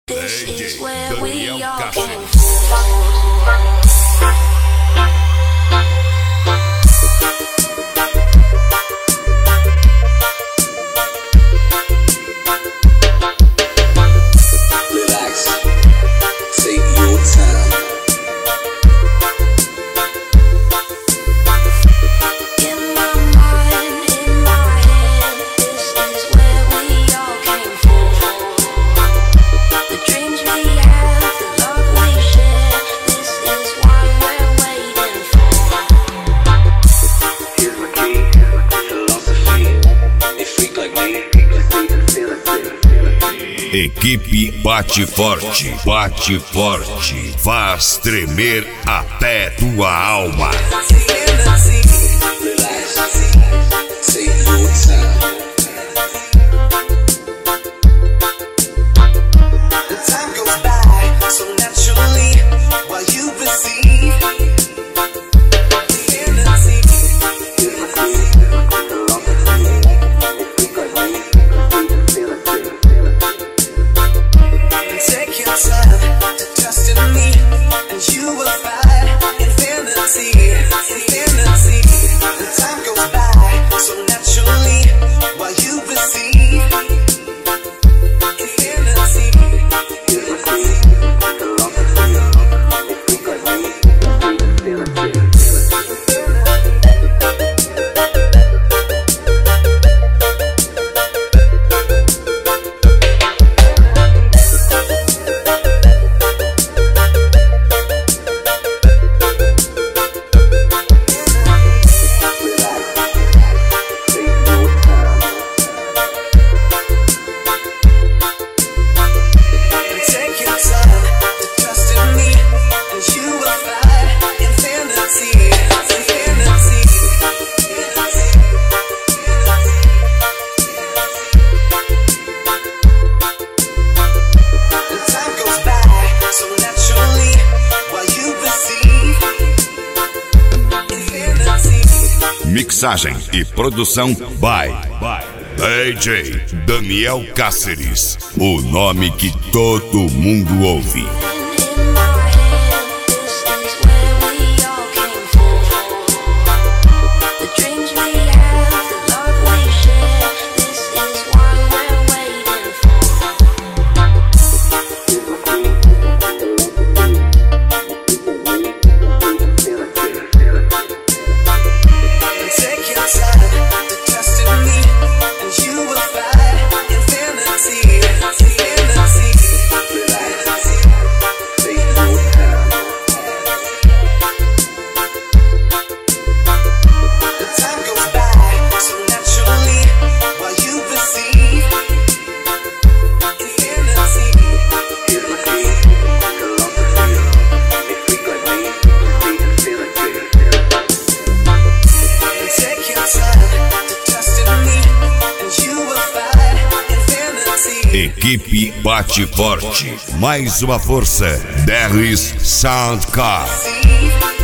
This is where we Daniel all Cáceres. came from. Relax, take your time. In my mind, in my head, this is where we all came from. The dreams we have, the love we share, this is what we're waiting for. Here's my key, philosophy. A freak like me, Equipe bate forte, faz tremer até tua alma. relax, take your time. The time goes by so naturally while you receive the energy. Here's my key, philosophy. A freak like me, take your time to trust in me, and you will find infinity. The time goes by so naturally while you receive infinity. Here's my key, philosophy. A freak like me, take your time to trust in me, and you will find infinity. The time goes by so naturally while you receive infinity. Mixagem e produção by DJ Daniel Cáceres, o nome que todo mundo ouve. In my head, this is where we all came from. The dreams we have, the love we share, this is what we're waiting for. Take your time to trust in me, and you will find infinity. Relax, take your time. The time goes by so naturally while you receive infinity. Here's my key, philosophy. A freak like me, infinity. Take your time to trust in me, and you will find infinity. Equipe bate forte, mais uma força. Derris Soundcar. See?